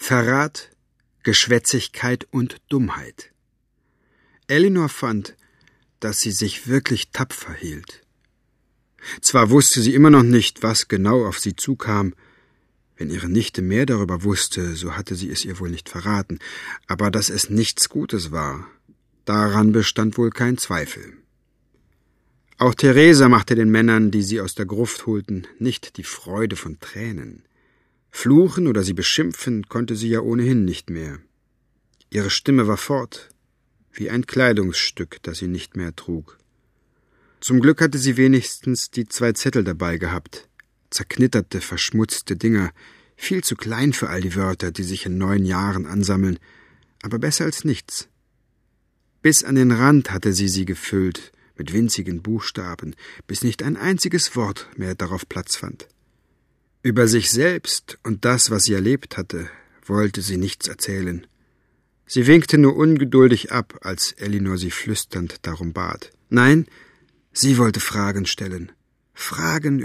Verrat, Geschwätzigkeit und Dummheit. Elinor fand, dass sie sich wirklich tapfer hielt. Zwar wusste sie immer noch nicht, was genau auf sie zukam. Wenn ihre Nichte mehr darüber wusste, so hatte sie es ihr wohl nicht verraten, aber dass es nichts Gutes war, daran bestand wohl kein Zweifel. Auch Theresa machte den Männern, die sie aus der Gruft holten, nicht die Freude von Tränen. Fluchen oder sie beschimpfen konnte sie ja ohnehin nicht mehr. Ihre Stimme war fort, wie ein Kleidungsstück, das sie nicht mehr trug. Zum Glück hatte sie wenigstens die 2 Zettel dabei gehabt. Zerknitterte, verschmutzte Dinger, viel zu klein für all die Wörter, die sich in 9 Jahren ansammeln, aber besser als nichts. Bis an den Rand hatte sie gefüllt, mit winzigen Buchstaben, bis nicht ein einziges Wort mehr darauf Platz fand. Über sich selbst und das, was sie erlebt hatte, wollte sie nichts erzählen. Sie winkte nur ungeduldig ab, als Elinor sie flüsternd darum bat. Nein, sie wollte Fragen stellen. Fragen,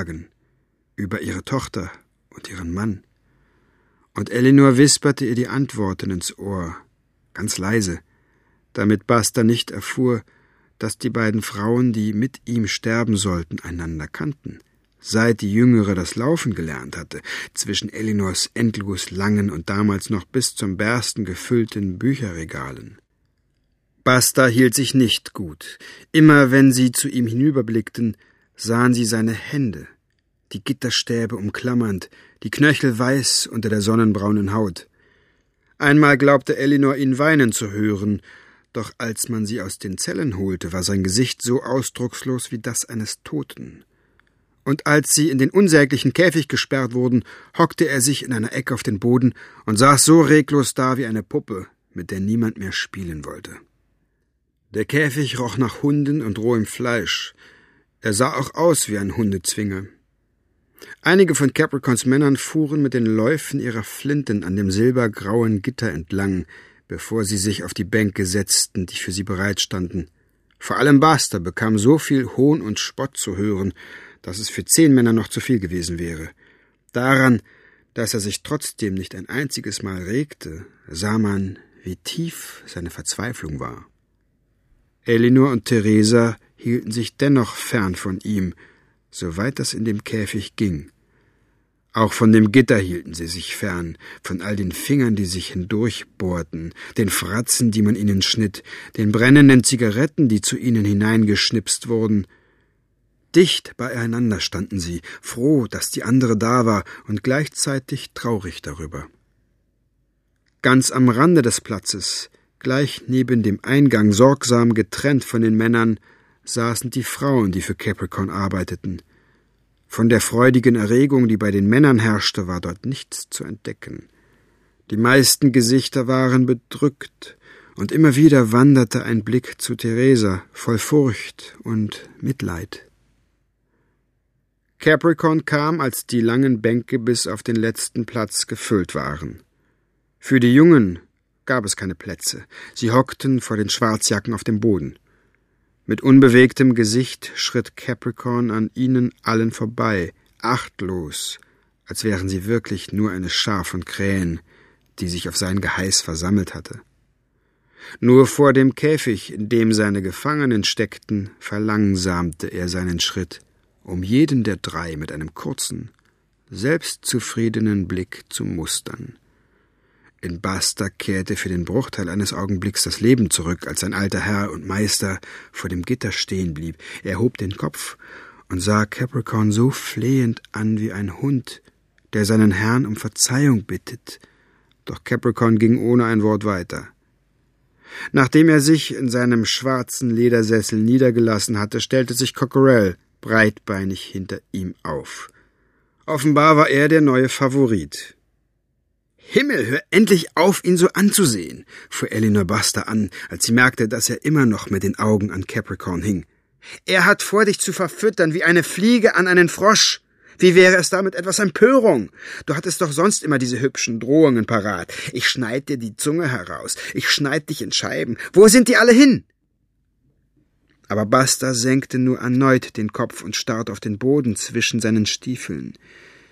über ihre Tochter und ihren Mann. Und Elinor wisperte ihr die Antworten ins Ohr, ganz leise, damit Buster nicht erfuhr, dass die beiden Frauen, die mit ihm sterben sollten, einander kannten, seit die Jüngere das Laufen gelernt hatte, zwischen Elinors endlos langen und damals noch bis zum Bersten gefüllten Bücherregalen. Buster hielt sich nicht gut. Immer wenn sie zu ihm hinüberblickten, sahen sie seine Hände, die Gitterstäbe umklammernd, die Knöchel weiß unter der sonnenbraunen Haut. Einmal glaubte Elinor, ihn weinen zu hören, doch als man sie aus den Zellen holte, war sein Gesicht so ausdruckslos wie das eines Toten. Und als sie in den unsäglichen Käfig gesperrt wurden, hockte er sich in einer Ecke auf den Boden und saß so reglos da wie eine Puppe, mit der niemand mehr spielen wollte. Der Käfig roch nach Hunden und rohem Fleisch. Er sah auch aus wie ein Hundezwinger. Einige von Capricons Männern fuhren mit den Läufen ihrer Flinten an dem silbergrauen Gitter entlang, bevor sie sich auf die Bänke setzten, die für sie bereitstanden. Vor allem Buster bekam so viel Hohn und Spott zu hören, dass es für 10 Männer noch zu viel gewesen wäre. Daran, dass er sich trotzdem nicht ein einziges Mal regte, sah man, wie tief seine Verzweiflung war. Elinor und Theresa hielten sich dennoch fern von ihm, soweit das in dem Käfig ging. Auch von dem Gitter hielten sie sich fern, von all den Fingern, die sich hindurchbohrten, den Fratzen, die man ihnen schnitt, den brennenden Zigaretten, die zu ihnen hineingeschnipst wurden. Dicht beieinander standen sie, froh, dass die andere da war und gleichzeitig traurig darüber. Ganz am Rande des Platzes, gleich neben dem Eingang, sorgsam getrennt von den Männern, saßen die Frauen, die für Capricorn arbeiteten. Von der freudigen Erregung, die bei den Männern herrschte, war dort nichts zu entdecken. Die meisten Gesichter waren bedrückt, und immer wieder wanderte ein Blick zu Theresa, voll Furcht und Mitleid. Capricorn kam, als die langen Bänke bis auf den letzten Platz gefüllt waren. Für die Jungen gab es keine Plätze. Sie hockten vor den Schwarzjacken auf dem Boden. Mit unbewegtem Gesicht schritt Capricorn an ihnen allen vorbei, achtlos, als wären sie wirklich nur eine Schar von Krähen, die sich auf sein Geheiß versammelt hatte. Nur vor dem Käfig, in dem seine Gefangenen steckten, verlangsamte er seinen Schritt, um jeden der 3 mit einem kurzen, selbstzufriedenen Blick zu mustern. In Buster kehrte für den Bruchteil eines Augenblicks das Leben zurück, als sein alter Herr und Meister vor dem Gitter stehen blieb. Er hob den Kopf und sah Capricorn so flehend an wie ein Hund, der seinen Herrn um Verzeihung bittet. Doch Capricorn ging ohne ein Wort weiter. Nachdem er sich in seinem schwarzen Ledersessel niedergelassen hatte, stellte sich Cockerell breitbeinig hinter ihm auf. Offenbar war er der neue Favorit. »Himmel, hör endlich auf, ihn so anzusehen«, fuhr Elinor Buster an, als sie merkte, dass er immer noch mit den Augen an Capricorn hing. »Er hat vor, dich zu verfüttern wie eine Fliege an einen Frosch. Wie wäre es damit etwas Empörung? Du hattest doch sonst immer diese hübschen Drohungen parat. Ich schneid dir die Zunge heraus, ich schneid dich in Scheiben. Wo sind die alle hin?« Aber Buster senkte nur erneut den Kopf und starrte auf den Boden zwischen seinen Stiefeln.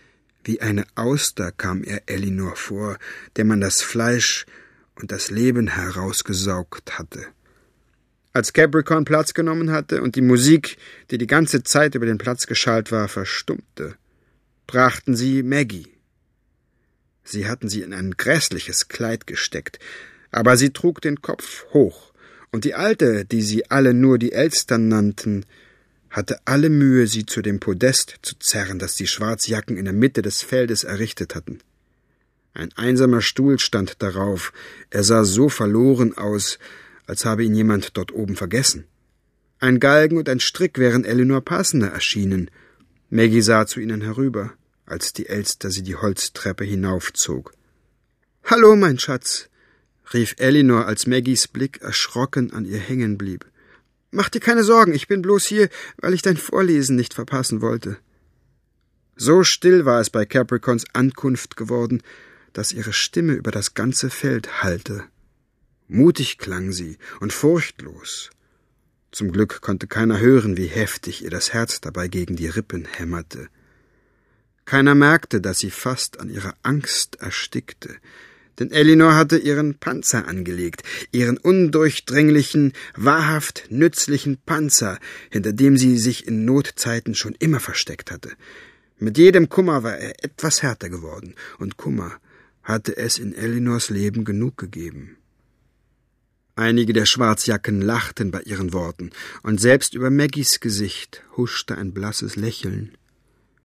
Wie eine Auster kam er Elinor vor, der man das Fleisch und das Leben herausgesaugt hatte. Als Capricorn Platz genommen hatte und die Musik, die die ganze Zeit über den Platz geschallt war, verstummte, brachten sie Maggie. Sie hatten sie in ein grässliches Kleid gesteckt, aber sie trug den Kopf hoch, und die Alte, die sie alle nur die Elster nannten, hatte alle Mühe, sie zu dem Podest zu zerren, das die Schwarzjacken in der Mitte des Feldes errichtet hatten. Ein einsamer Stuhl stand darauf, er sah so verloren aus, als habe ihn jemand dort oben vergessen. Ein Galgen und ein Strick wären Elinor passender erschienen. Maggie sah zu ihnen herüber, als die Elster sie die Holztreppe hinaufzog. »Hallo, mein Schatz«, rief Elinor, als Maggies Blick erschrocken an ihr hängen blieb. »Mach dir keine Sorgen, ich bin bloß hier, weil ich dein Vorlesen nicht verpassen wollte.« So still war es bei Capricorns Ankunft geworden, dass ihre Stimme über das ganze Feld hallte. Mutig klang sie und furchtlos. Zum Glück konnte keiner hören, wie heftig ihr das Herz dabei gegen die Rippen hämmerte. Keiner merkte, dass sie fast an ihrer Angst erstickte, denn Elinor hatte ihren Panzer angelegt, ihren undurchdringlichen, wahrhaft nützlichen Panzer, hinter dem sie sich in Notzeiten schon immer versteckt hatte. Mit jedem Kummer war er etwas härter geworden, und Kummer hatte es in Elinors Leben genug gegeben. Einige der Schwarzjacken lachten bei ihren Worten, und selbst über Maggies Gesicht huschte ein blasses Lächeln.